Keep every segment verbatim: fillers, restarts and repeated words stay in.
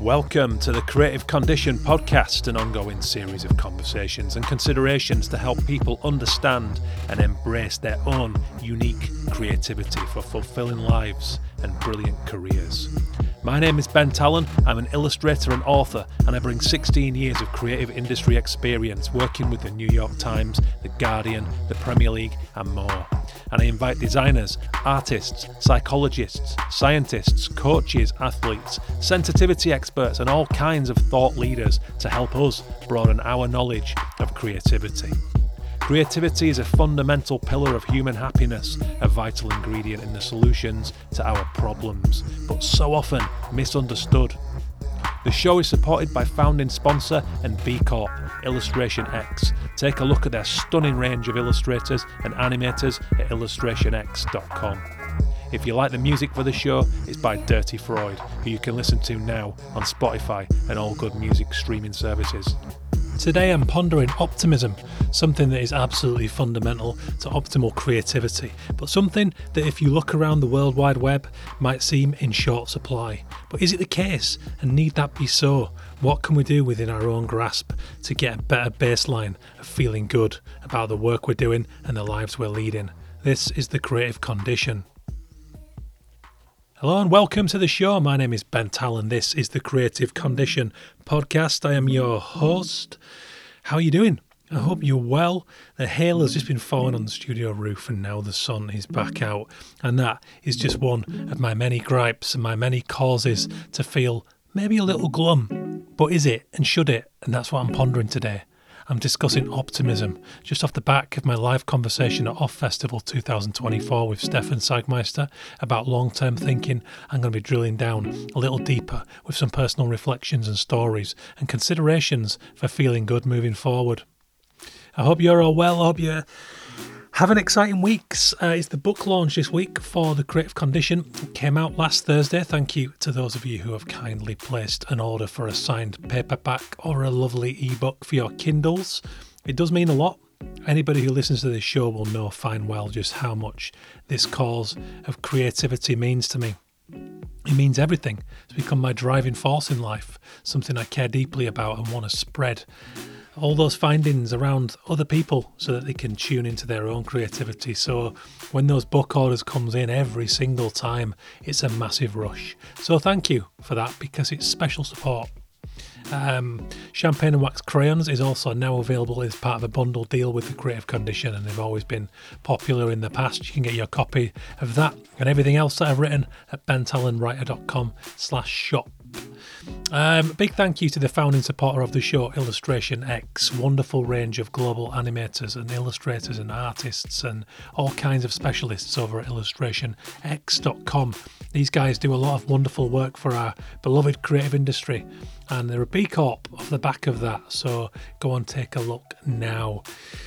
Welcome to the Creative Condition podcast, an ongoing series of conversations and considerations to help people understand and embrace their own unique creativity for fulfilling lives and brilliant careers. My name is Ben Tallon. I'm an illustrator and author, and I bring sixteen years of creative industry experience working with the New York Times, The Guardian, the Premier League, and more. And I invite designers, artists, psychologists, scientists, coaches, athletes, sensitivity experts, and all kinds of thought leaders to help us broaden our knowledge of creativity. Creativity is a fundamental pillar of human happiness, a vital ingredient in the solutions to our problems, but so often misunderstood. The show is supported by founding sponsor and B Corp, Illustration X. Take a look at their stunning range of illustrators and animators at illustration x dot com. If you like the music for the show, it's by Dirty Freud, who you can listen to now on Spotify and all good music streaming services. Today I'm pondering optimism, something that is absolutely fundamental to optimal creativity, but something that if you look around the World Wide Web might seem in short supply. But is it the case, and need that be so? What can we do within our own grasp to get a better baseline of feeling good about the work we're doing and the lives we're leading? This is the Creative Condition. Hello and welcome to the show. My name is Ben Tallon. This is the Creative Condition podcast. I am your host. How are you doing? I hope you're well. The hail has just been falling on the studio roof and now the sun is back out. And that is just one of my many gripes and my many causes to feel maybe a little glum. But is it and should it? And that's what I'm pondering today. I'm discussing optimism, just off the back of my live conversation at Off Festival twenty twenty-four with Stefan Sagmeister about long-term thinking. I'm going to be drilling down a little deeper with some personal reflections and stories and considerations for feeling good moving forward. I hope you're all well. I hope you're having exciting weeks. Uh, it's the book launch this week for The Creative Condition. It came out last Thursday. Thank you to those of you who have kindly placed an order for a signed paperback or a lovely ebook for your Kindles. It does mean a lot. Anybody who listens to this show will know fine well just how much this cause of creativity means to me. It means everything. It's become my driving force in life, something I care deeply about and want to spread all those findings around other people so that they can tune into their own creativity. So when those book orders comes in every single time, it's a massive rush. So thank you for that, because it's special support. Um, Champagne and Wax Crayons is also now available as part of a bundle deal with The Creative Condition, and they've always been popular in the past. You can get your copy of that and everything else that I've written at bentallonwriter.com slash shop. Um, big thank you to the founding supporter of the show, Illustration X. Wonderful range of global animators and illustrators and artists and all kinds of specialists over at illustration x dot com. These guys do a lot of wonderful work for our beloved creative industry, and they're a B Corp off the back of that, so go and take a look now.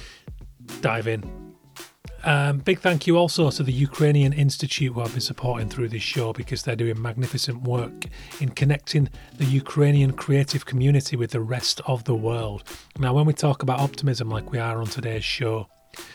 Dive in. Um, big thank you also to the Ukrainian Institute, who I've been supporting through this show, because they're doing magnificent work in connecting the Ukrainian creative community with the rest of the world. Now, when we talk about optimism like we are on today's show,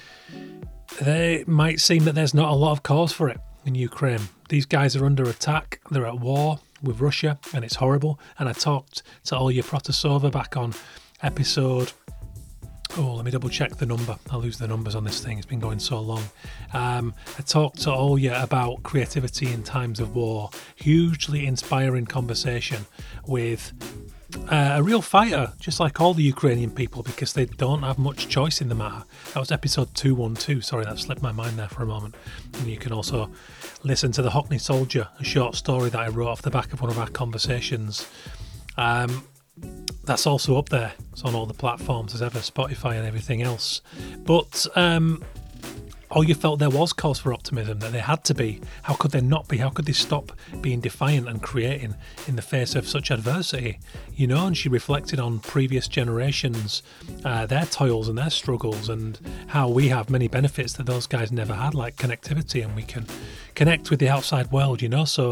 it might seem that there's not a lot of cause for it in Ukraine. These guys are under attack. They're at war with Russia, and it's horrible. And I talked to Olya Protasova back on episode... Oh, let me double check the number. I lose the numbers on this thing. It's been going so long. Um, I talked to Olya about creativity in times of war. Hugely inspiring conversation with uh, a real fighter, just like all the Ukrainian people, because they don't have much choice in the matter. That was episode two twelve. Sorry, that slipped my mind there for a moment. And you can also listen to The Hockney Soldier, a short story that I wrote off the back of one of our conversations. Um... That's also up there. It's on all the platforms as ever, Spotify and everything else. But um, Olya felt there was cause for optimism, that there had to be. How could there not be? How could they stop being defiant and creating in the face of such adversity? You know, and she reflected on previous generations, uh, their toils and their struggles, and how we have many benefits that those guys never had, like connectivity, and we can connect with the outside world, you know. So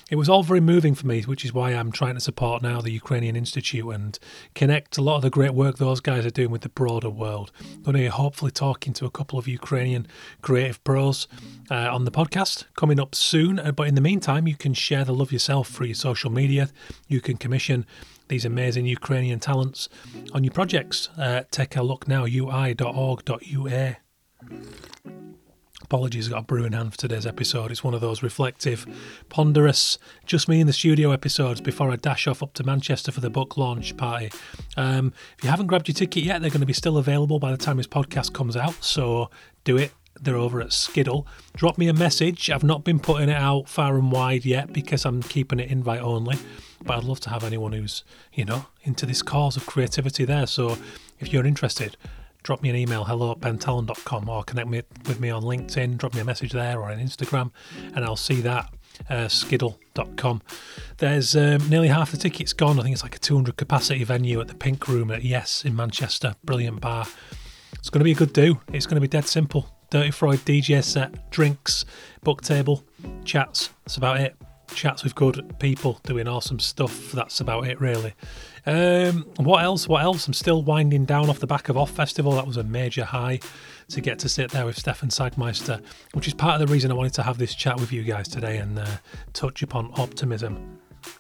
it was all very moving for me, which is why I'm trying to support now the Ukrainian Institute and connect a lot of the great work those guys are doing with the broader world. I'm going to be hopefully talking to a couple of Ukrainian creative pros uh, on the podcast coming up soon. Uh, but in the meantime, you can share the love yourself through your social media. You can commission these amazing Ukrainian talents on your projects. Uh, take a look now, u i dot org dot u a. Apologies, I've got a brew in hand for today's episode. It's one of those reflective, ponderous, just me in the studio episodes before I dash off up to Manchester for the book launch party. Um, if you haven't grabbed your ticket yet, they're going to be still available by the time this podcast comes out, so do it. They're over at Skiddle. Drop me a message. I've not been putting it out far and wide yet because I'm keeping it invite only, but I'd love to have anyone who's, you know, into this cause of creativity there. So if you're interested, drop me an email, hello at ben tallon dot com, or connect me with me on LinkedIn, drop me a message there or on Instagram, and I'll see that, uh, skiddle dot com. There's um, nearly half the tickets gone. I think it's like a two hundred capacity venue at the Pink Room at Yes in Manchester. Brilliant bar. It's going to be a good do. It's going to be dead simple. Dirty Freud D J set, drinks, book table, chats. That's about it. Chats with good people doing awesome stuff. That's about it, really. Um, what else? What else? I'm still winding down off the back of Off Festival. That was a major high to get to sit there with Stefan Sagmeister, which is part of the reason I wanted to have this chat with you guys today and uh, touch upon optimism.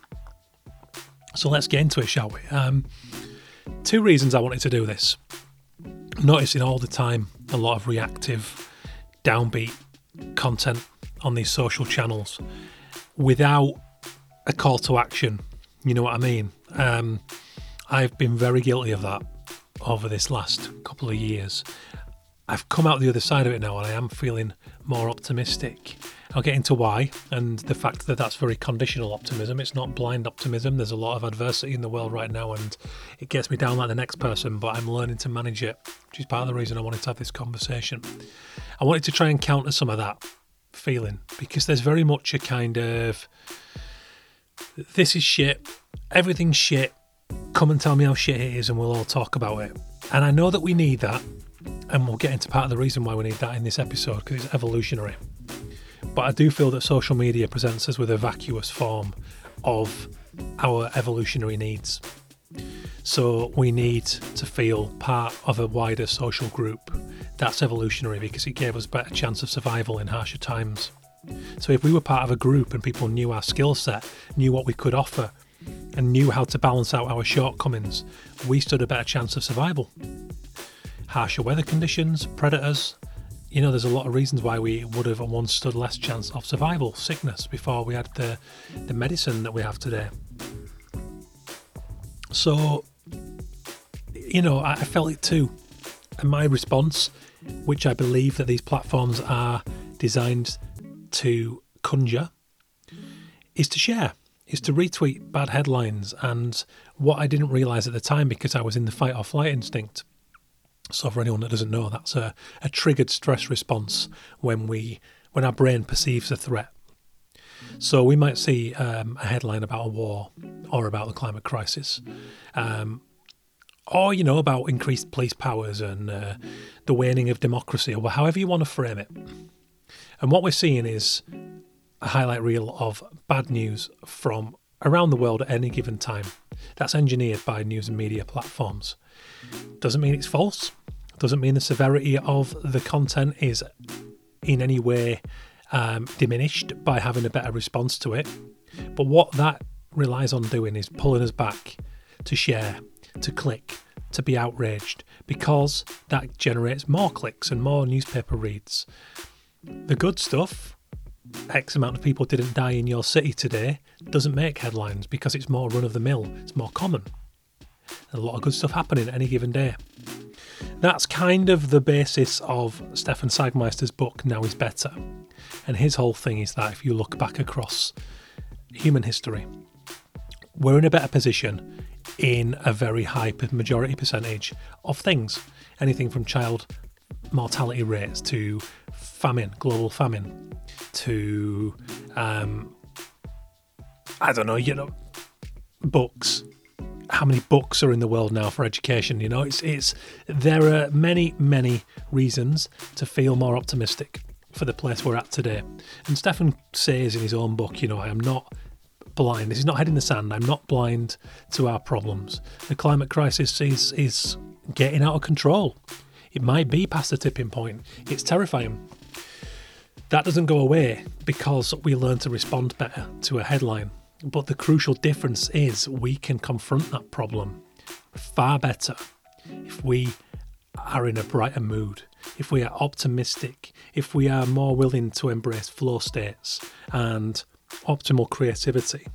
So let's get into it, shall we? Um, two reasons I wanted to do this. Noticing all the time a lot of reactive, downbeat content on these social channels without a call to action. You know what I mean? Um, I've been very guilty of that over this last couple of years. I've come out the other side of it now and I am feeling more optimistic. I'll get into why and the fact that that's very conditional optimism. It's not blind optimism. There's a lot of adversity in the world right now and it gets me down like the next person, but I'm learning to manage it, which is part of the reason I wanted to have this conversation. I wanted to try and counter some of that feeling because there's very much a kind of, this is shit, everything's shit, come and tell me how shit it is and we'll all talk about it. And I know that we need that, and we'll get into part of the reason why we need that in this episode because it's evolutionary. But I do feel that social media presents us with a vacuous form of our evolutionary needs. So we need to feel part of a wider social group. That's evolutionary because it gave us a better chance of survival in harsher times. So if we were part of a group and people knew our skill set, knew what we could offer, and knew how to balance out our shortcomings, we stood a better chance of survival. Harsher weather conditions, predators, you know, there's a lot of reasons why we would have once stood less chance of survival, sickness, before we had the, the medicine that we have today. So, you know, I, I felt it too. And my response, which I believe that these platforms are designed to conjure, is to share, is to retweet bad headlines and what I didn't realise at the time because I was in the fight or flight instinct. So for anyone that doesn't know, that's a, a triggered stress response when we when our brain perceives a threat. So we might see um, a headline about a war or about the climate crisis, um, or, you know, about increased police powers and uh, the waning of democracy, or however you want to frame it. And what we're seeing is a highlight reel of bad news from around the world at any given time. That's engineered by news and media platforms. Doesn't mean it's false. Doesn't mean the severity of the content is in any way um, diminished by having a better response to it. But what that relies on doing is pulling us back to share, to click, to be outraged, because that generates more clicks and more newspaper reads. The good stuff, X amount of people didn't die in your city today, doesn't make headlines because it's more run-of-the-mill, it's more common. There's a lot of good stuff happening any given day. That's kind of the basis of Stefan Sagmeister's book, Now is Better. And his whole thing is that if you look back across human history, we're in a better position in a very high majority percentage of things. Anything from child mortality rates to famine, global famine, to, um, I don't know, you know, books. How many books are in the world now for education? You know, it's it's there are many, many reasons to feel more optimistic for the place we're at today. And Stefan says in his own book, you know, I am not blind. This is not head in the sand. I'm not blind to our problems. The climate crisis is is getting out of control. It might be past the tipping point. It's terrifying. That doesn't go away because we learn to respond better to a headline. But the crucial difference is we can confront that problem far better if we are in a brighter mood, if we are optimistic, if we are more willing to embrace flow states and optimal creativity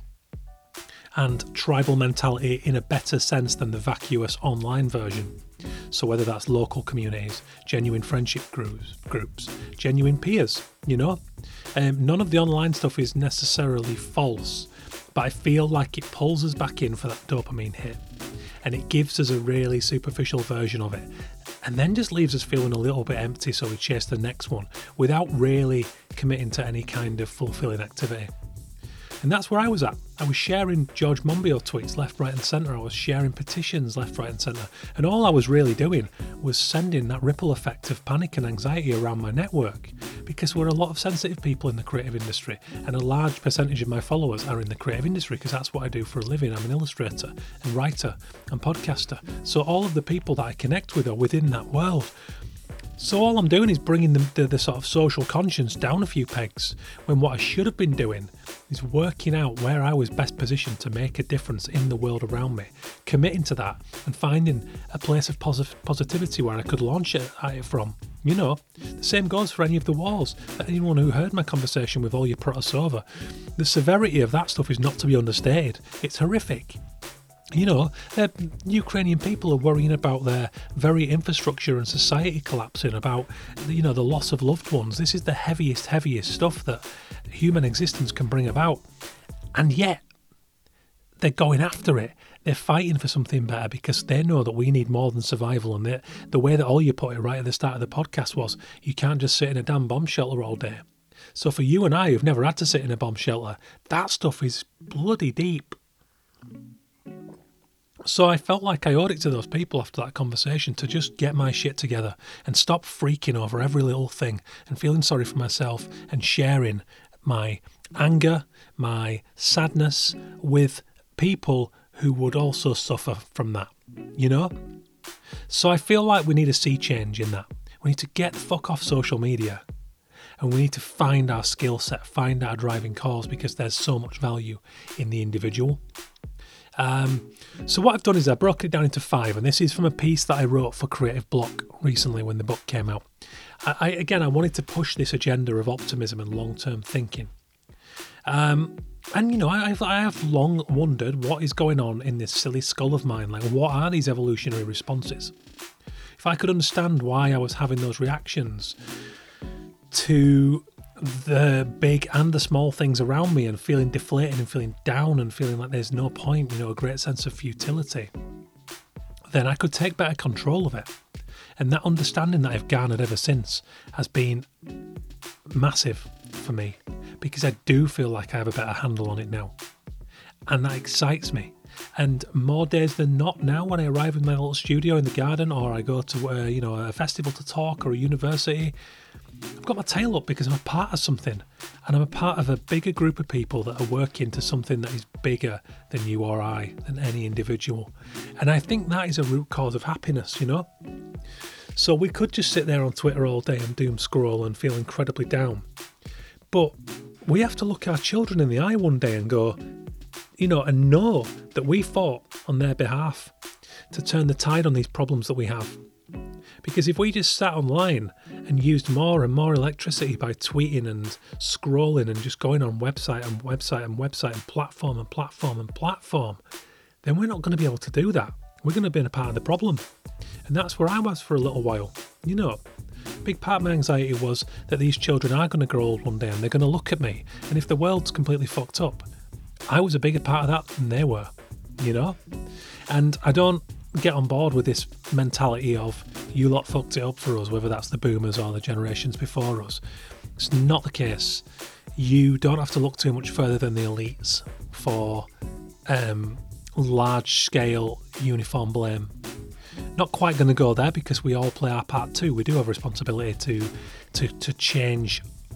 and tribal mentality in a better sense than the vacuous online version. So whether that's local communities, genuine friendship groups, groups, genuine peers, you know, um, none of the online stuff is necessarily false, but I feel like it pulls us back in for that dopamine hit, and it gives us a really superficial version of it, and then just leaves us feeling a little bit empty, so we chase the next one without really committing to any kind of fulfilling activity. And that's where I was at. I was sharing George Monbiot tweets left, right and centre. I was sharing petitions left, right and centre. And all I was really doing was sending that ripple effect of panic and anxiety around my network, because we're a lot of sensitive people in the creative industry, and a large percentage of my followers are in the creative industry because that's what I do for a living. I'm an illustrator and writer and podcaster. So all of the people that I connect with are within that world. So all I'm doing is bringing the, the, the sort of social conscience down a few pegs, when what I should have been doing is working out where I was best positioned to make a difference in the world around me, committing to that and finding a place of posi- positivity where I could launch it, at it from. You know, the same goes for any of the walls. For anyone who heard my conversation with Olya Protasova, the severity of that stuff is not to be understated. It's horrific. You know, uh, Ukrainian people are worrying about their very infrastructure and society collapsing, about, you know, the loss of loved ones. This is the heaviest, heaviest stuff that human existence can bring about. And yet, they're going after it. They're fighting for something better because they know that we need more than survival. And they, the way that Olya put it right at the start of the podcast was, you can't just sit in a damn bomb shelter all day. So for you and I who've never had to sit in a bomb shelter, that stuff is bloody deep. So I felt like I owed it to those people after that conversation to just get my shit together and stop freaking over every little thing and feeling sorry for myself and sharing my anger, my sadness with people who would also suffer from that, you know? So I feel like we need a sea change in that. We need to get the fuck off social media, and we need to find our skill set, find our driving cause, because there's so much value in the individual. Um, so what I've done is I've broken it down into five, and this is from a piece that I wrote for Creative Block recently when the book came out. I, I again, I wanted to push this agenda of optimism and long-term thinking. Um, and, you know, I, I've, I have long wondered what is going on in this silly skull of mine. Like, what are these evolutionary responses? If I could understand why I was having those reactions to the big and the small things around me and feeling deflated and feeling down and feeling like there's no point, you know, a great sense of futility, then I could take better control of it. And that understanding that I've garnered ever since has been massive for me, because I do feel like I have a better handle on it now. And that excites me. And more days than not now, when I arrive in my little studio in the garden, or I go to a, you know, a festival to talk, or a university, I've got my tail up because I'm a part of something, and I'm a part of a bigger group of people that are working to something that is bigger than you or I, than any individual. And I think that is a root cause of happiness, you know? So we could just sit there on Twitter all day and doom scroll and feel incredibly down. But we have to look our children in the eye one day and go, you know, and know that we fought on their behalf to turn the tide on these problems that we have. Because if we just sat online and used more and more electricity by tweeting and scrolling and just going on website and website and website and platform and platform and platform, then we're not going to be able to do that. We're going to be a part of the problem. And that's where I was for a little while. You know, a big part of my anxiety was that these children are going to grow old one day and they're going to look at me. And if the world's completely fucked up, I was a bigger part of that than they were, you know? And I don't get on board with this mentality of you lot fucked it up for us, whether that's the boomers or the generations before us. It's not the case. You don't have to look too much further than the elites for um, large-scale uniform blame. Not quite going to go there, because we all play our part too. We do have a responsibility to to to change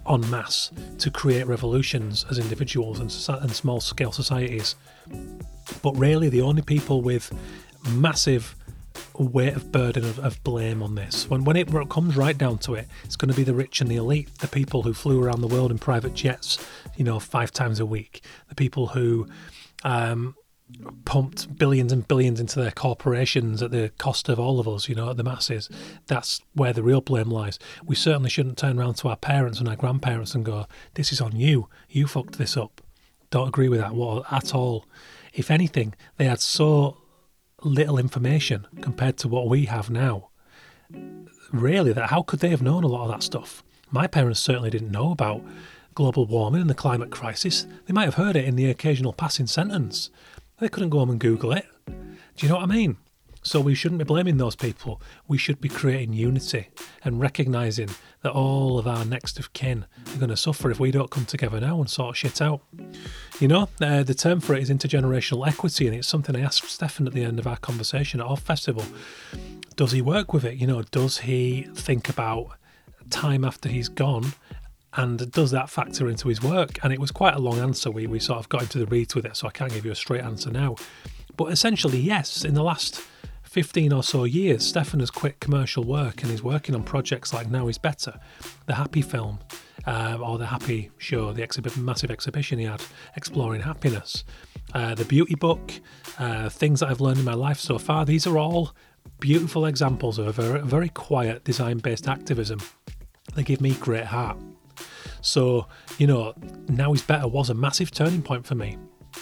en masse to create revolutions as individuals and, soci- and small-scale societies. But really, the only people with massive weight of burden of, of blame on this, when when it comes right down to it, it's going to be the rich and the elite, the people who flew around the world in private jets, you know, five times a week, the people who um, pumped billions and billions into their corporations at the cost of all of us, you know, at the masses. That's where the real blame lies. We certainly shouldn't turn around to our parents and our grandparents and go, this is on you, you fucked this up. Don't agree with that at all. If anything, they had so little information compared to what we have now. Really, that how could they have known a lot of that stuff? My parents certainly didn't know about global warming and the climate crisis. They might have heard it in the occasional passing sentence. They couldn't go home and Google it. Do you know what I mean? So we shouldn't be blaming those people. We should be creating unity and recognising that all of our next of kin are going to suffer if we don't come together now and sort shit out. You know, uh, the term for it is intergenerational equity, and it's something I asked Stefan at the end of our conversation at our festival. Does he work with it? You know, does he think about time after he's gone? And does that factor into his work? And it was quite a long answer. We we sort of got into the reeds with it, so I can't give you a straight answer now. But essentially, yes, in the last fifteen or so years, Stefan has quit commercial work and is working on projects like Now Is Better, the Happy film, um, or the Happy show, the exhibit, massive exhibition he had exploring happiness, uh, the beauty book, uh, things that I've learned in my life so far. These are all beautiful examples of a very, very quiet design-based activism. They give me great heart. So, you know, Now Is Better was a massive turning point for me.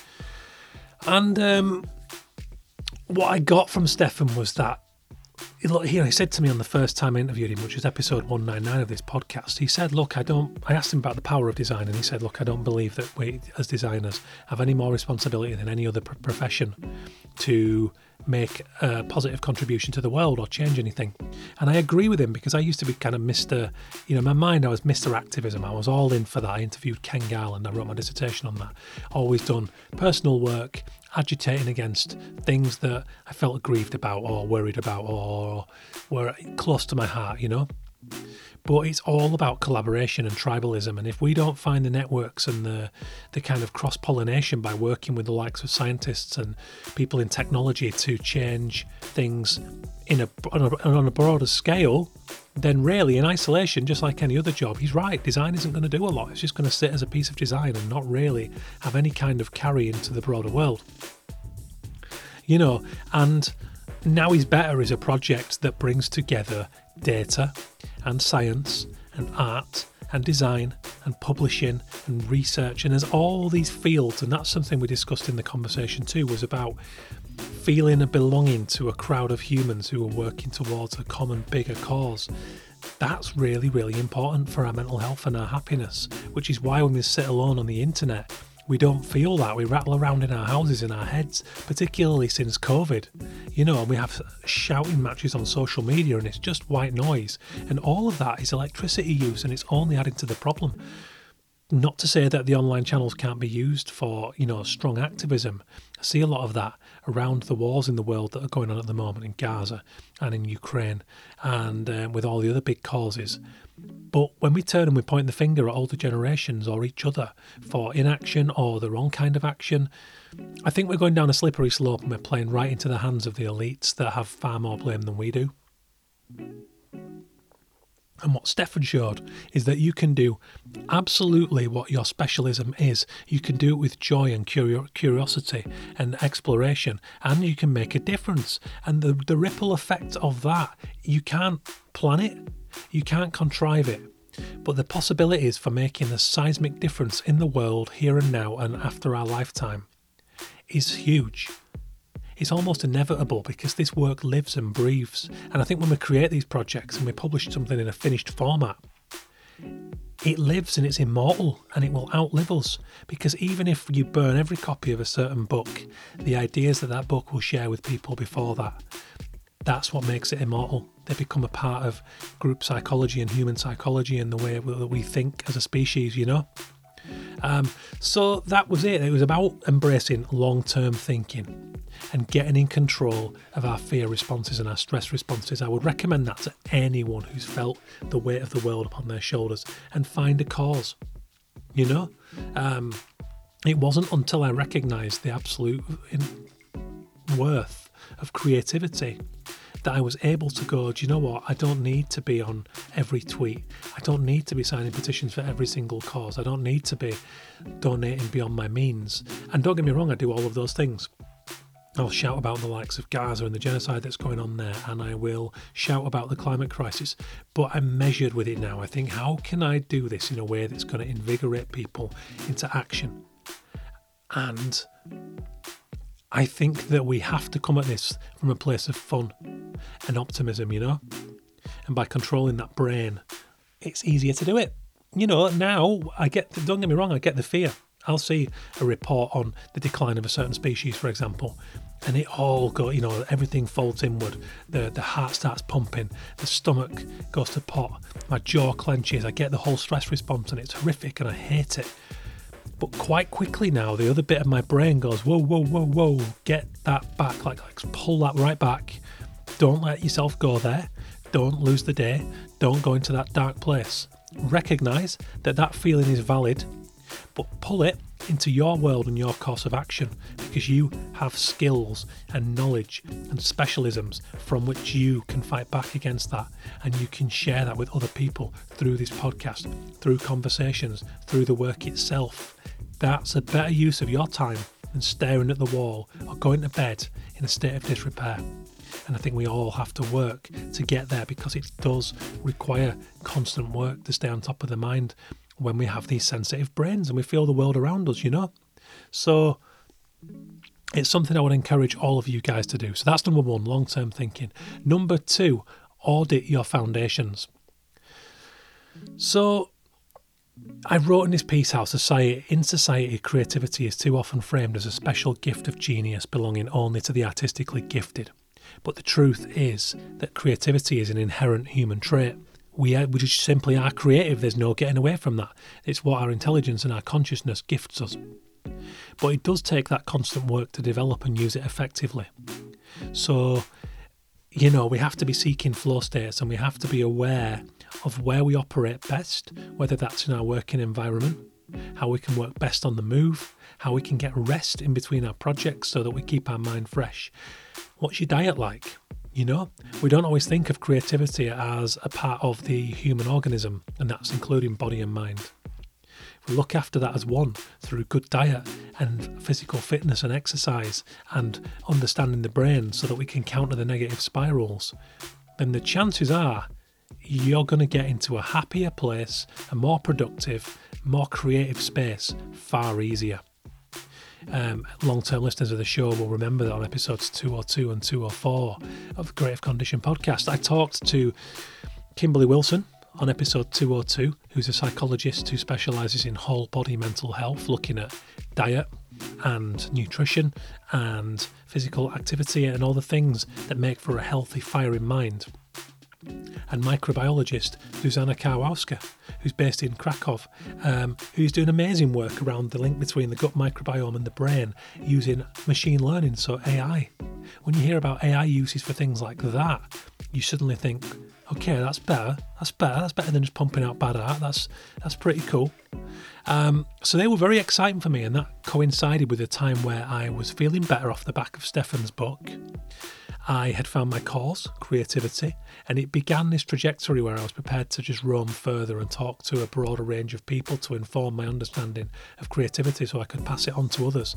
And um, what I got from Stefan was that, look, he said to me on the first time I interviewed him, which was episode one ninety-nine of this podcast, he said, look, I don't, I asked him about the power of design, and he said, look, I don't believe that we as designers have any more responsibility than any other pr- profession to make a positive contribution to the world or change anything. And I agree with him, because I used to be kind of Mister, you know, in my mind I was Mister Activism. I was all in for that. I interviewed Ken Garland. I wrote my dissertation on that. Always done personal work, agitating against things that I felt aggrieved about or worried about or were close to my heart, you know. But it's all about collaboration and tribalism, and if we don't find the networks and the the kind of cross-pollination by working with the likes of scientists and people in technology to change things in a on a, on a broader scale, then really in isolation, just like any other job, he's right, design isn't going to do a lot. It's just going to sit as a piece of design and not really have any kind of carry into the broader world. You know, and Now Is Better is a project that brings together data and science and art and design and publishing and research, and there's all these fields, and that's something we discussed in the conversation too, was about feeling a belonging to a crowd of humans who are working towards a common bigger cause. That's really, really important for our mental health and our happiness, which is why when we sit alone on the internet, we don't feel that. We rattle around in our houses, in our heads, particularly since COVID. You know, and we have shouting matches on social media, and it's just white noise. And all of that is electricity use, and it's only adding to the problem. Not to say that the online channels can't be used for, you know, strong activism. I see a lot of that around the wars in the world that are going on at the moment in Gaza and in Ukraine, and um, with all the other big causes. But when we turn and we point the finger at older generations or each other for inaction or the wrong kind of action, I think we're going down a slippery slope, and we're playing right into the hands of the elites that have far more blame than we do. And what Stefan showed is that you can do absolutely what your specialism is. You can do it with joy and curiosity and exploration, and you can make a difference. And the, the ripple effect of that, you can't plan it, you can't contrive it. But the possibilities for making a seismic difference in the world here and now and after our lifetime is huge. It's almost inevitable, because this work lives and breathes. And I think when we create these projects and we publish something in a finished format, it lives and it's immortal, and it will outlive us. Because even if you burn every copy of a certain book, the ideas that that book will share with people before that, that's what makes it immortal. They become a part of group psychology and human psychology and the way that we think as a species, you know. Um, so that was it. It was about embracing long-term thinking. and getting in control of our fear responses and our stress responses. I would recommend that to anyone who's felt the weight of the world upon their shoulders, and find a cause. You know, um, it wasn't until I recognised the absolute worth of creativity that I was able to go, do you know what, I don't need to be on every tweet. I don't need to be signing petitions for every single cause. I don't need to be donating beyond my means. And don't get me wrong, I do all of those things. I'll shout about the likes of Gaza and the genocide that's going on there, and I will shout about the climate crisis, but I'm measured with it now. I think, how can I do this in a way that's going to invigorate people into action? And I think that we have to come at this from a place of fun and optimism, you know? And by controlling that brain, it's easier to do it. You know, now I get, don't get me wrong, I get the fear. I'll see a report on the decline of a certain species, for example, and it all go, you know, everything folds inward. The the heart starts pumping, the stomach goes to pot, my jaw clenches, I get the whole stress response, and it's horrific and I hate it. But quite quickly now, the other bit of my brain goes, whoa, whoa, whoa, whoa, get that back, like, like pull that right back. Don't let yourself go there. Don't lose the day. Don't go into that dark place. Recognise that that feeling is valid, but pull it into your world and your course of action, because you have skills and knowledge and specialisms from which you can fight back against that, and you can share that with other people through this podcast, through conversations, through the work itself. That's a better use of your time than staring at the wall or going to bed in a state of disrepair. And I think we all have to work to get there, because it does require constant work to stay on top of the mind when we have these sensitive brains and we feel the world around us, you know. So it's something I would encourage all of you guys to do. So that's number one, long-term thinking. Number two, audit your foundations. So I wrote in this piece how society, in society, creativity is too often framed as a special gift of genius belonging only to the artistically gifted. But the truth is that creativity is an inherent human trait. We, are, we just simply are creative. There's no getting away from that. It's what our intelligence and our consciousness gifts us. But it does take that constant work to develop and use it effectively. So, you know, we have to be seeking flow states, and we have to be aware of where we operate best, whether that's in our working environment, how we can work best on the move, how we can get rest in between our projects so that we keep our mind fresh. What's your diet like? You know, we don't always think of creativity as a part of the human organism, and that's including body and mind. We look after that as one through good diet and physical fitness and exercise and understanding the brain so that we can counter the negative spirals. Then the chances are you're going to get into a happier place, a more productive, more creative space far easier. Um, long-term listeners of the show will remember that on episodes two oh two and two oh four of the Creative Condition podcast, I talked to Kimberly Wilson on episode two oh two, who's a psychologist who specialises in whole body mental health, looking at diet and nutrition and physical activity and all the things that make for a healthy, firing mind. And microbiologist Zuzana Karwowska, who's based in Krakow, um, who's doing amazing work around the link between the gut microbiome and the brain using machine learning, so A I. When you hear about A I uses for things like that, you suddenly think, okay, that's better, that's better, that's better than just pumping out bad art, that's, that's pretty cool. Um, so they were very exciting for me, and that coincided with a time where I was feeling better off the back of Stefan's book. I had found my cause, creativity, and it began this trajectory where I was prepared to just roam further and talk to a broader range of people to inform my understanding of creativity so I could pass it on to others.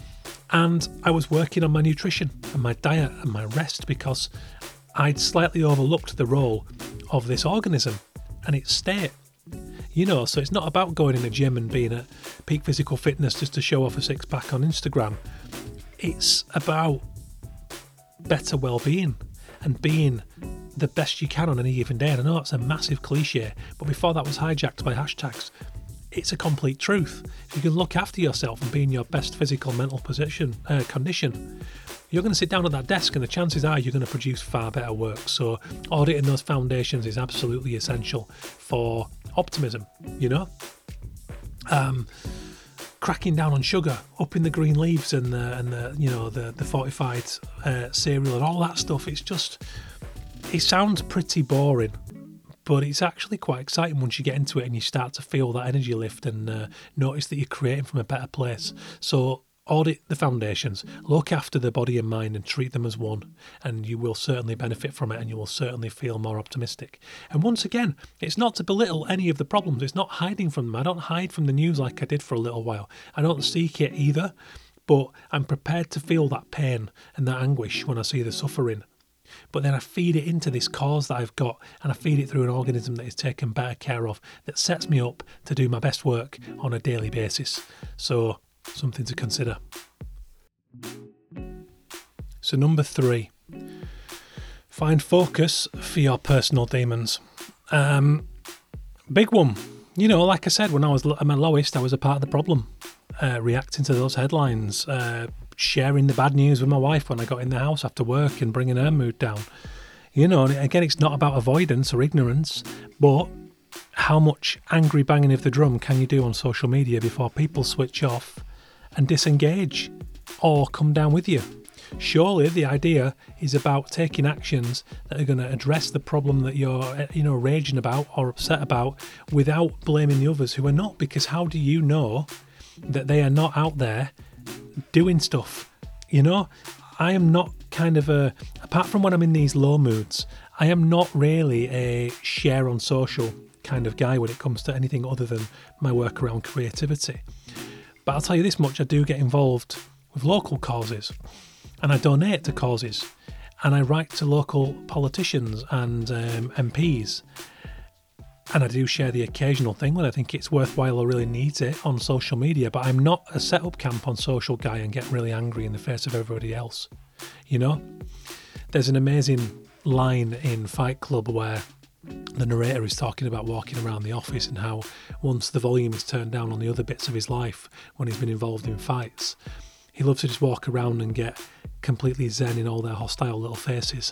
And I was working on my nutrition and my diet and my rest, because I'd slightly overlooked the role of this organism and its state. You know, so it's not about going in a gym and being at peak physical fitness just to show off a six-pack on Instagram. It's about better well-being and being the best you can on any given day. And I know it's a massive cliche, but before that was hijacked by hashtags, it's a complete truth. If you can look after yourself and be in your best physical mental position uh, condition, you're going to sit down at that desk and the chances are you're going to produce far better work. So auditing those foundations is absolutely essential for optimism, you know. Um, cracking down on sugar, upping the green leaves and the and the you know the the fortified uh, cereal and all that stuff. It's just, it sounds pretty boring, but it's actually quite exciting once you get into it and you start to feel that energy lift and uh, notice that you're creating from a better place. So audit the foundations, look after the body and mind and treat them as one, and you will certainly benefit from it and you will certainly feel more optimistic. And once again, it's not to belittle any of the problems. It's not hiding from them. I don't hide from the news like I did for a little while. I don't seek it either, but I'm prepared to feel that pain and that anguish when I see the suffering. But then I feed it into this cause that I've got, and I feed it through an organism that is taken better care of, that sets me up to do my best work on a daily basis. So something to consider. So number three, find focus for your personal demons. Um, big one. You know, like I said, when I was at my lowest, I was a part of the problem, uh, reacting to those headlines, uh, sharing the bad news with my wife when I got in the house after work and bringing her mood down. You know, and again, it's not about avoidance or ignorance, but how much angry banging of the drum can you do on social media before people switch off and disengage or come down with you? Surely the idea is about taking actions that are going to address the problem that you're, you know, raging about or upset about without blaming the others who are not, because how do you know that they are not out there doing stuff? You know, I am not kind of a, apart from when I'm in these low moods, I am not really a share on social kind of guy when it comes to anything other than my work around creativity. But I'll tell you this much, I do get involved with local causes, and I donate to causes, and I write to local politicians and um, M Ps, and I do share the occasional thing when I think it's worthwhile or really needs it on social media, but I'm not a set-up camp on social guy and get really angry in the face of everybody else. You know, there's an amazing line in Fight Club where the narrator is talking about walking around the office and how once the volume is turned down on the other bits of his life when he's been involved in fights, he loves to just walk around and get completely zen in all their hostile little faces.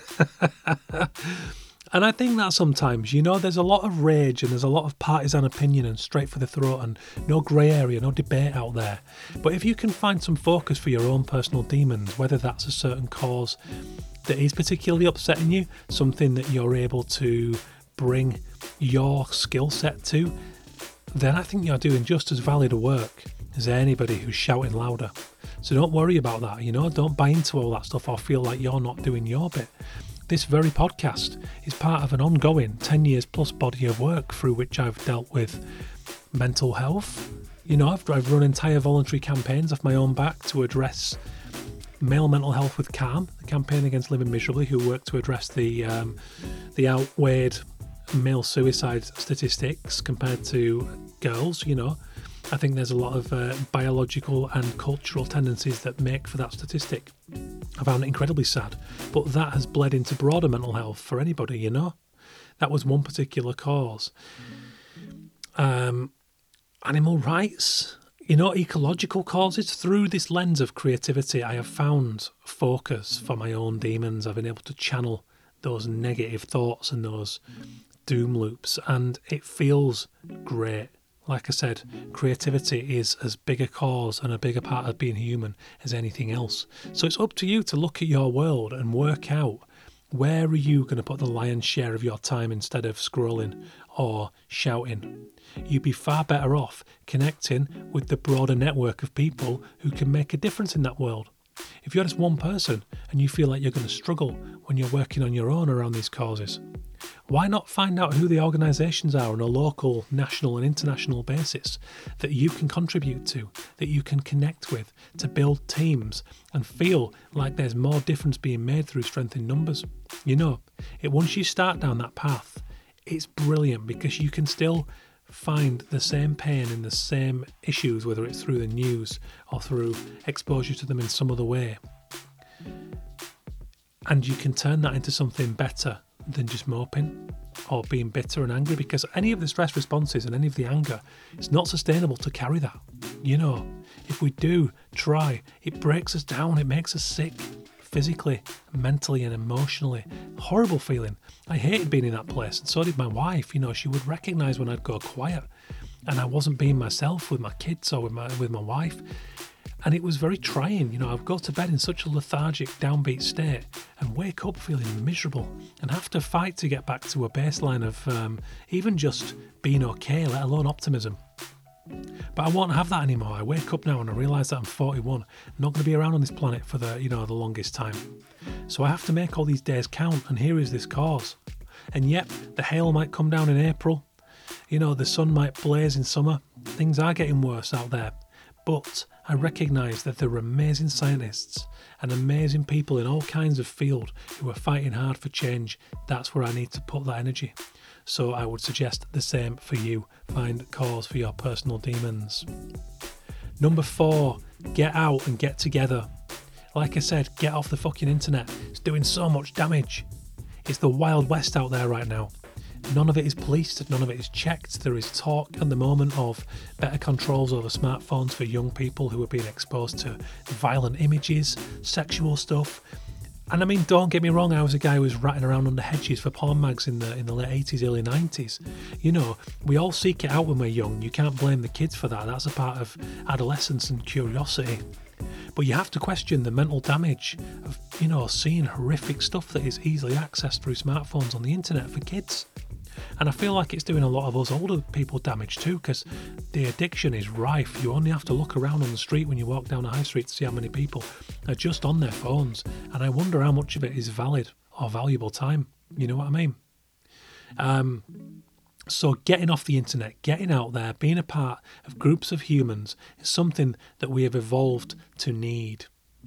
And I think that sometimes, you know, there's a lot of rage and there's a lot of partisan opinion and straight for the throat and no grey area, no debate out there. But if you can find some focus for your own personal demons, whether that's a certain cause that is particularly upsetting you, something that you're able to bring your skill set to, then I think you're doing just as valid a work as anybody who's shouting louder. So don't worry about that, you know, don't buy into all that stuff or feel like you're not doing your bit. This very podcast is part of an ongoing ten years plus body of work through which I've dealt with mental health. You know, I've, I've run entire voluntary campaigns off my own back to address male mental health with Calm, the campaign against living miserably, who work to address the um, the outweighed male suicide statistics compared to girls. You know, I think there's a lot of uh, biological and cultural tendencies that make for that statistic. I found it incredibly sad, but that has bled into broader mental health for anybody, you know. That was one particular cause. Um, animal rights, you know, ecological causes. Through this lens of creativity, I have found focus for my own demons. I've been able to channel those negative thoughts and those doom loops, and it feels great. Like I said, creativity is as big a cause and a bigger part of being human as anything else. So it's up to you to look at your world and work out, where are you going to put the lion's share of your time instead of scrolling or shouting? You'd be far better off connecting with the broader network of people who can make a difference in that world. If you're just one person and you feel like you're going to struggle when you're working on your own around these causes, why not find out who the organisations are on a local, national and international basis that you can contribute to, that you can connect with, to build teams and feel like there's more difference being made through strength in numbers? You know, it, once you start down that path, it's brilliant because you can still find the same pain and the same issues, whether it's through the news or through exposure to them in some other way. And you can turn that into something better than just moping or being bitter and angry, because any of the stress responses and any of the anger, it's not sustainable to carry that. You know, if we do try, it breaks us down, it makes us sick physically, mentally and emotionally. Horrible feeling. I hated being in that place, and so did my wife. You know, she would recognise when I'd go quiet. and I wasn't being myself with my kids or with my with my wife. And it was very trying. You know, I'd go to bed in such a lethargic, downbeat state and wake up feeling miserable and have to fight to get back to a baseline of um, even just being okay, let alone optimism. But I won't have that anymore. I wake up now and I realise that I'm forty-one. I'm not going to be around on this planet for the, you know, the longest time. So I have to make all these days count, and here is this cause. And yep, the hail might come down in April. You know, the sun might blaze in summer. Things are getting worse out there. But I recognise that there are amazing scientists and amazing people in all kinds of field who are fighting hard for change. That's where I need to put that energy. So I would suggest the same for you. Find a cause for your personal demons. Number four, get out and get together. Like I said, get off the fucking internet. It's doing so much damage. It's the Wild West out there right now. None of it is policed, none of it is checked. There is talk at the moment of better controls over smartphones for young people who are being exposed to violent images, sexual stuff. And I mean, don't get me wrong, I was a guy who was ratting around under hedges for porn mags in the in the late eighties, early nineties. You know, we all seek it out when we're young. You can't blame the kids for that. That's a part of adolescence and curiosity. But you have to question the mental damage of, you know, seeing horrific stuff that is easily accessed through smartphones on the internet for kids. And I feel like it's doing a lot of us older people damage too, because the addiction is rife. You only have to look around on the street when you walk down the high street to see how many people are just on their phones. And I wonder how much of it is valid or valuable time. You know what I mean? Um, so getting off the internet, getting out there, being a part of groups of humans is something that we have evolved to need.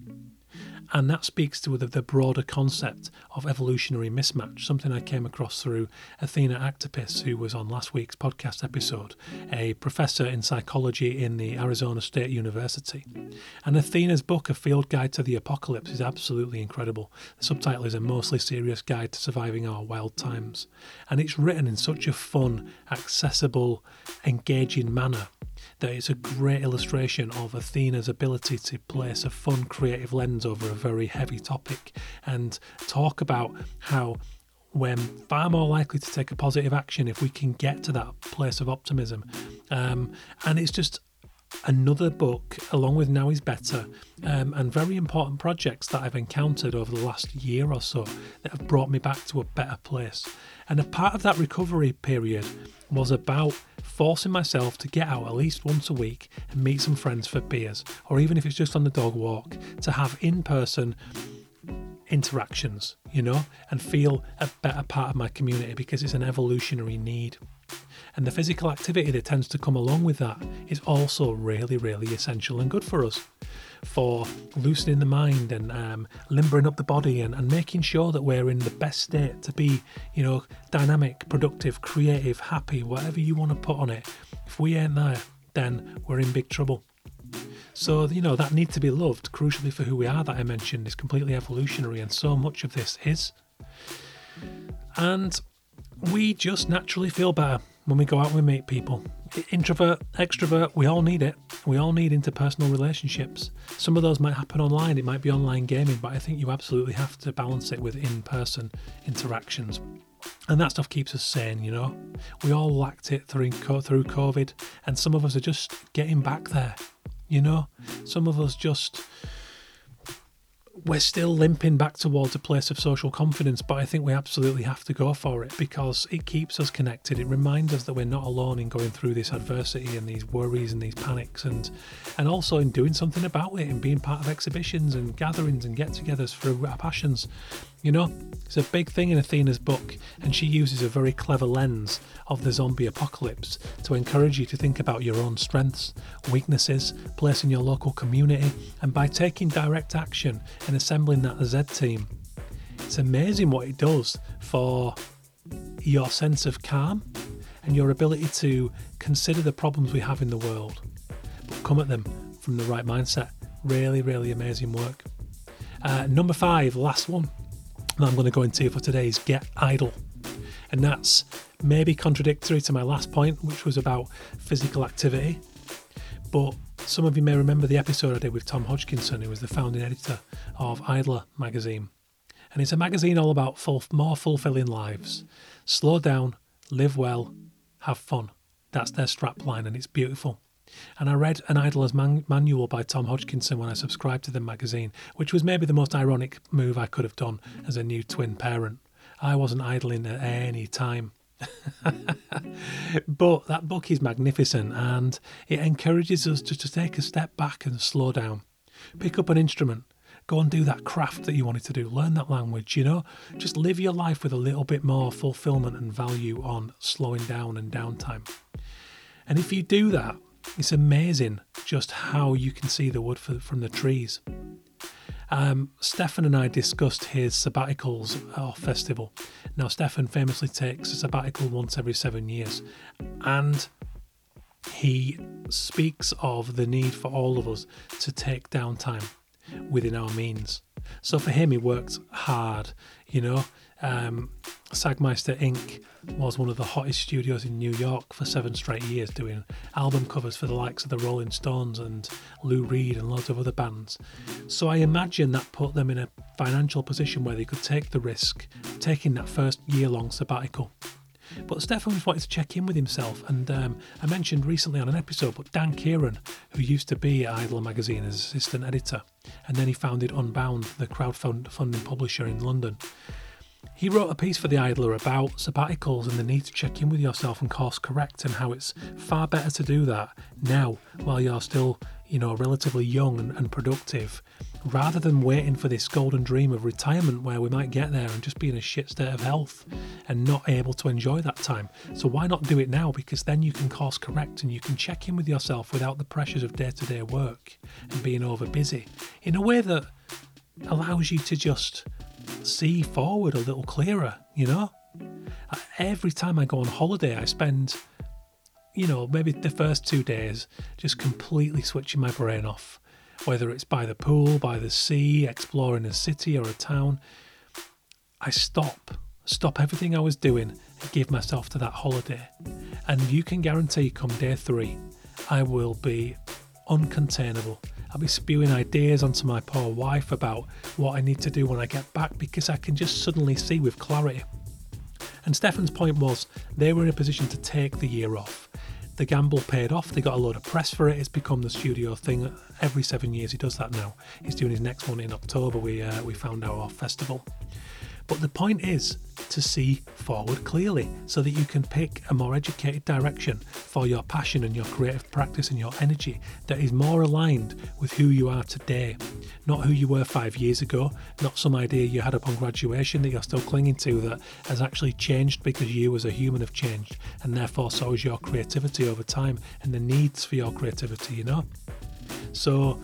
And that speaks to the, the broader concept of evolutionary mismatch, something I came across through Athena Actopis, who was on last week's podcast episode, a professor in psychology in the Arizona State University. And Athena's book, A Field Guide to the Apocalypse, is absolutely incredible. The subtitle is A Mostly Serious Guide to Surviving Our Wild Times. And it's written in such a fun, accessible, engaging manner that it's a great illustration of Athena's ability to place a fun, creative lens over a very heavy topic and talk about how we're far more likely to take a positive action if we can get to that place of optimism. Um, and it's just another book, along with Now Is Better, um, and very important projects that I've encountered over the last year or so that have brought me back to a better place. And a part of that recovery period was about forcing myself to get out at least once a week and meet some friends for beers, or even if it's just on the dog walk, to have in-person interactions, you know, and feel a better part of my community, because it's an evolutionary need. And the physical activity that tends to come along with that is also really, really essential and good for us, for loosening the mind and um, limbering up the body and, and making sure that we're in the best state to be, you know, dynamic, productive, creative, happy, whatever you want to put on it. If we ain't there, then we're in big trouble. So, you know, that need to be loved, crucially for who we are, that I mentioned, is completely evolutionary, and so much of this is. And we just naturally feel better when we go out and we meet people. Introvert, extrovert, we all need it. We all need interpersonal relationships. Some of those might happen online, it might be online gaming, but I think you absolutely have to balance it with in-person interactions. And that stuff keeps us sane, you know. We all lacked it through through COVID, and some of us are just getting back there, you know. Some of us just... we're still limping back towards a place of social confidence, but I think we absolutely have to go for it, because it keeps us connected. It reminds us that we're not alone in going through this adversity and these worries and these panics, and and also in doing something about it and being part of exhibitions and gatherings and get-togethers for our passions. You know, it's a big thing in Athena's book, and she uses a very clever lens of the zombie apocalypse to encourage you to think about your own strengths, weaknesses, place in your local community, and by taking direct action and assembling that Z team. It's amazing what it does for your sense of calm and your ability to consider the problems we have in the world, but come at them from the right mindset. Really, really amazing work. Uh, number five, last one that I'm going to go into for today is get idle. And that's maybe contradictory to my last point, which was about physical activity. But some of you may remember the episode I did with Tom Hodgkinson, who was the founding editor of Idler magazine. And it's a magazine all about full, more fulfilling lives. Slow down, live well, have fun. That's their strap line, and it's beautiful. And I read an idler's man- manual by Tom Hodgkinson when I subscribed to the magazine, which was maybe the most ironic move I could have done as a new twin parent. I wasn't idling at any time. But that book is magnificent, and it encourages us to, to take a step back and slow down. Pick up an instrument. Go and do that craft that you wanted to do. Learn that language, you know. Just live your life with a little bit more fulfillment and value on slowing down and downtime. And if you do that, it's amazing just how you can see the wood for, from the trees. Um, Stefan and I discussed his sabbaticals at our festival. Now, Stefan famously takes a sabbatical once every seven years, and he speaks of the need for all of us to take downtime within our means. So for him, he worked hard, you know. Um, Sagmeister Incorporated was one of the hottest studios in New York for seven straight years, doing album covers for the likes of the Rolling Stones and Lou Reed and loads of other bands. So I imagine that put them in a financial position where they could take the risk of taking that first year-long sabbatical. But Stefan just wanted to check in with himself, and um, I mentioned recently on an episode, but Dan Kieran, who used to be at Idler magazine as assistant editor, and then he founded Unbound, the crowdfunding publisher in London. He wrote a piece for the Idler about sabbaticals and the need to check in with yourself and course correct, and how it's far better to do that now while you're still, you know, relatively young and, and productive, rather than waiting for this golden dream of retirement where we might get there and just be in a shit state of health and not able to enjoy that time. So why not do it now? Because then you can course correct and you can check in with yourself without the pressures of day-to-day work and being over busy in a way that allows you to just see forward a little clearer, you know. Every time I go on holiday, I spend, you know, maybe the first two days just completely switching my brain off, whether it's by the pool, by the sea, exploring a city or a town. I stop, stop everything I was doing and give myself to that holiday. And you can guarantee come day three, I will be uncontainable. I'll be spewing ideas onto my poor wife about what I need to do when I get back, because I can just suddenly see with clarity. And Stefan's point was they were in a position to take the year off. The gamble paid off. They got a load of press for it. It's become the studio thing. Every seven years he does that now. He's doing his next one in October. We uh, we found out our festival. But the point is to see forward clearly so that you can pick a more educated direction for your passion and your creative practice and your energy that is more aligned with who you are today, not who you were five years ago, not some idea you had upon graduation that you're still clinging to that has actually changed because you as a human have changed, and therefore so has your creativity over time and the needs for your creativity, you know? So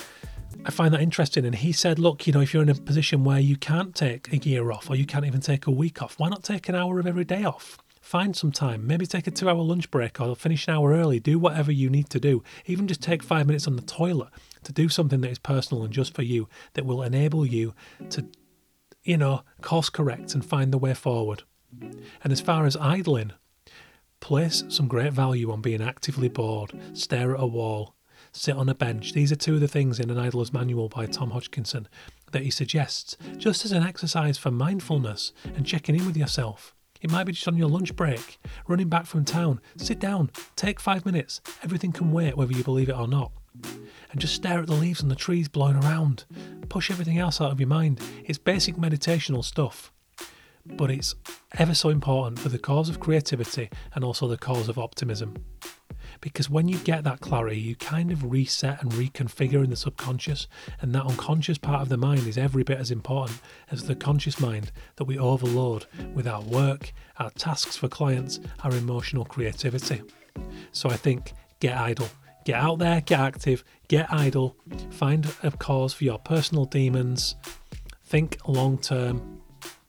I find that interesting. And he said, look, you know, if you're in a position where you can't take a year off or you can't even take a week off, why not take an hour of every day off? Find some time, maybe take a two hour lunch break or finish an hour early, do whatever you need to do. Even just take five minutes on the toilet to do something that is personal and just for you, that will enable you to, you know, course correct and find the way forward. And as far as idling, place some great value on being actively bored, stare at a wall, sit on a bench. These are two of the things in An Idler's Manual by Tom Hodgkinson that he suggests, just as an exercise for mindfulness and checking in with yourself. It might be just on your lunch break, running back from town. Sit down, take five minutes. Everything can wait, whether you believe it or not. And just stare at the leaves and the trees blowing around. Push everything else out of your mind. It's basic meditational stuff, but it's ever so important for the cause of creativity and also the cause of optimism. Because when you get that clarity, you kind of reset and reconfigure in the subconscious, and that unconscious part of the mind is every bit as important as the conscious mind that we overload with our work, our tasks for clients, our emotional creativity. So I think get idle. Get out there, get active, get idle, find a cause for your personal demons, think long term,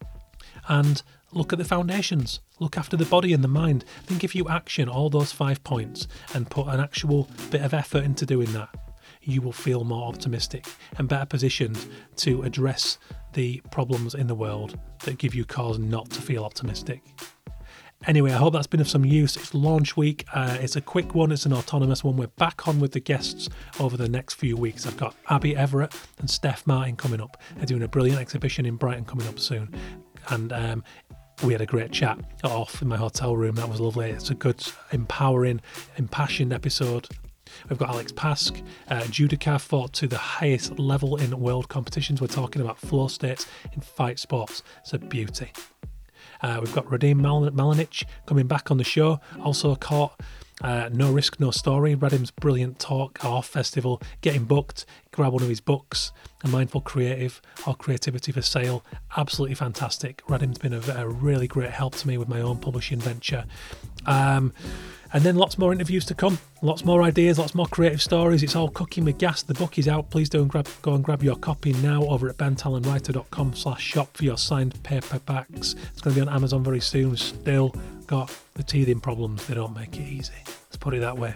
and look at the foundations. Look after the body and the mind. Think if you action all those five points and put an actual bit of effort into doing that, you will feel more optimistic and better positioned to address the problems in the world that give you cause not to feel optimistic. Anyway, I hope that's been of some use. It's launch week. Uh, it's a quick one. It's an autonomous one. We're back on with the guests over the next few weeks. I've got Abby Everett and Steph Martin coming up. They're doing a brilliant exhibition in Brighton coming up soon. And um, we had a great chat off in my hotel room. That was lovely. It's a good, empowering, impassioned episode. We've got Alex Pask. Uh, Judica fought to the highest level in world competitions. We're talking about flow states in fight sports. It's a beauty. Uh, we've got Radim Mal- Malinic coming back on the show. Also caught uh, No Risk, No Story. Radim's brilliant talk off festival. Getting booked. Grab one of his books. A Mindful Creative or Creativity for Sale. Absolutely fantastic. Radim's been a, a really great help to me with my own publishing venture. Um... And then lots more interviews to come, lots more ideas, lots more creative stories. It's all cooking with gas. The book is out. Please do grab, go and grab your copy now over at bentalonwriter.com slash shop for your signed paperbacks. It's going to be on Amazon very soon. Still got the teething problems. They don't make it easy. Let's put it that way.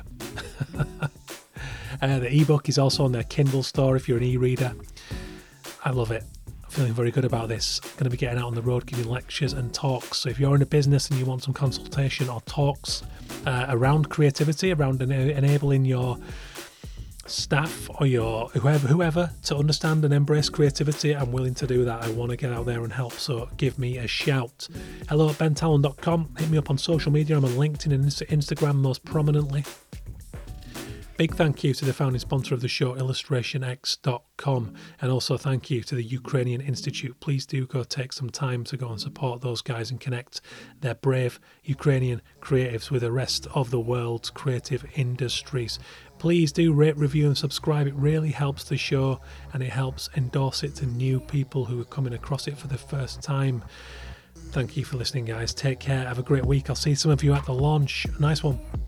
uh, the ebook is also on their Kindle store if you're an e-reader. I love it. Feeling very good about this. I'm going to be getting out on the road giving lectures and talks. So if you're in a business and you want some consultation or talks uh, around creativity, around en- enabling your staff or your whoever whoever to understand and embrace creativity, I'm willing to do that. I want to get out there and help, so give me a shout. Hello at ben talon dot com. Hit me up on social media. I'm on LinkedIn and Instagram most prominently. Big thank you to the founding sponsor of the show, illustration x dot com, and also thank you to the Ukrainian Institute. Please do go take some time to go and support those guys and connect their brave Ukrainian creatives with the rest of the world's creative industries. Please do rate, review and subscribe. It really helps the show and it helps endorse it to new people who are coming across it for the first time. Thank you for listening, guys. Take care. Have a great week. I'll see some of you at the launch. Nice one.